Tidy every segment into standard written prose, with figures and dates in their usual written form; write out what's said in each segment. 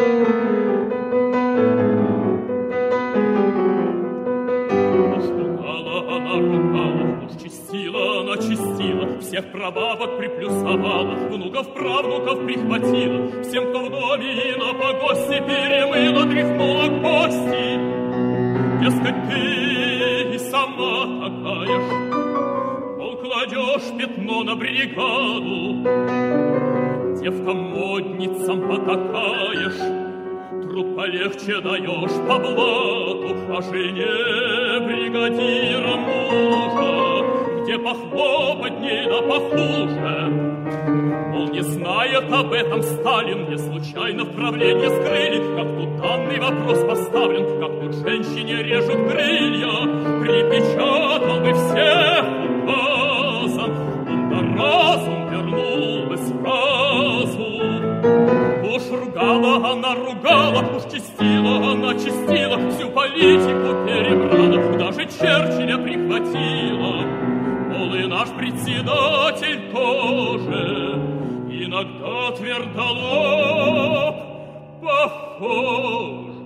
Всех прабабок приплюсовала, внуков, правнуков прихватила, всем, кто в доме и на погосте, перемыла, тряхнула кости. Дескать, ты и сама такая ж, мол, кладешь пятно на бригаду, девкам-модницам потакаешь, труд полегче даешь по блату, а жене бригадира мужа где похлопотней да похуже. Мол, не знает об этом Сталин, не случайно в правление скрыли, как тут данный вопрос поставлен, как тут женщине режут крылья, припечатал бы всех указом, он да разум вернул бы сразу. Уж ругала она, ругала, уж чистила она, чистила, всю политику перебрала, даже Черчилля прихватила. Мол, и наш председатель тоже иногда твердолоб похоже.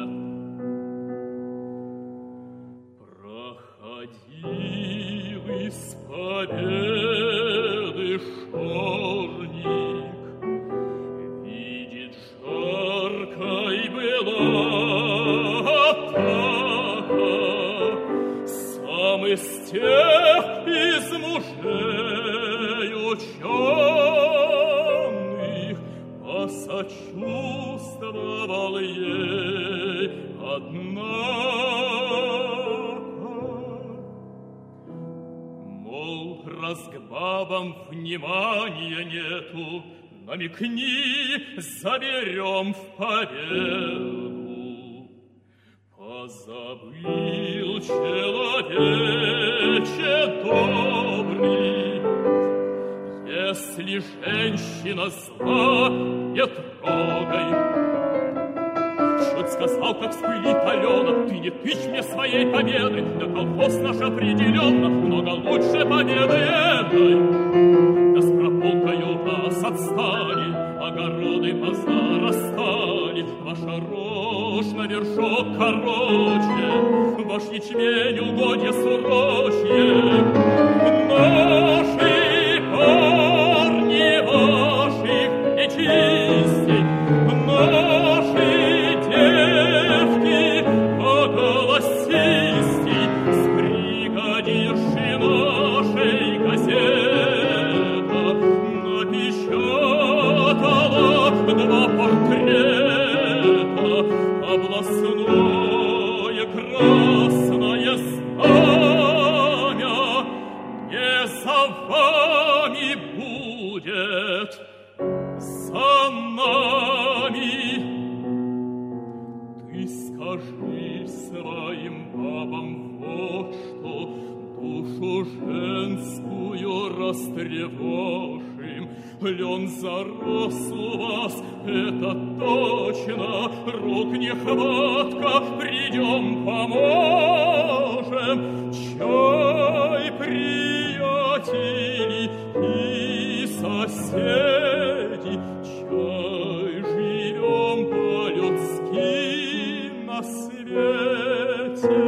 Проходил из победы шорник, видит, жаркой была атака, сам из тех из мужей ученых посочувствовал ей, однако, мол, раз к бабам внимания нету, намекни, заберем в победу. Позабыл человече добрый, если женщина зла, не трогай. Чуть сказал, как вспылит Алена, ты не тычь мне своей победы, да колхоз наш определенно много лучше победы этой. Да с прополкою нас отстали, огороды позарастали, ваша рожь на вершок короче, ваш ячмень угодья сурочье. Наши парни ваших нечистей, наши девки поголосистей, с бригадирши нашей газета напечатала два портрета, областное красное знамя не за вами будет, за нами. Ты скажи своим бабам вот что, душу женскую растревожим. Лен зарос у вас, это точно, рук нехватка, придем поможем. Чай, приятели и соседи, чай, живем по-людски на свете.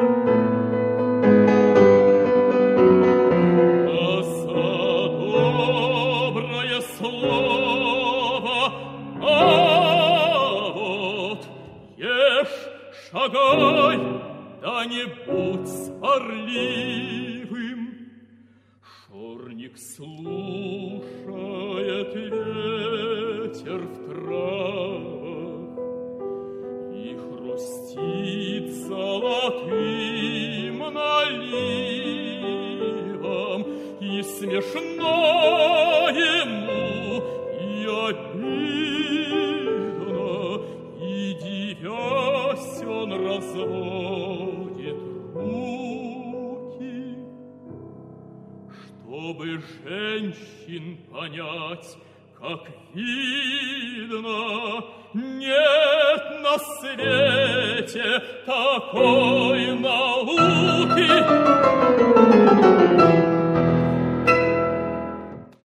Шагай, да не будь сварливым. Шорник слушает ветер в травах и хрустит золотым наливом, и смешно ему, и обидно, и дивясь он разводит руки. Чтобы женщин понять, как видно, нет на свете такой науки.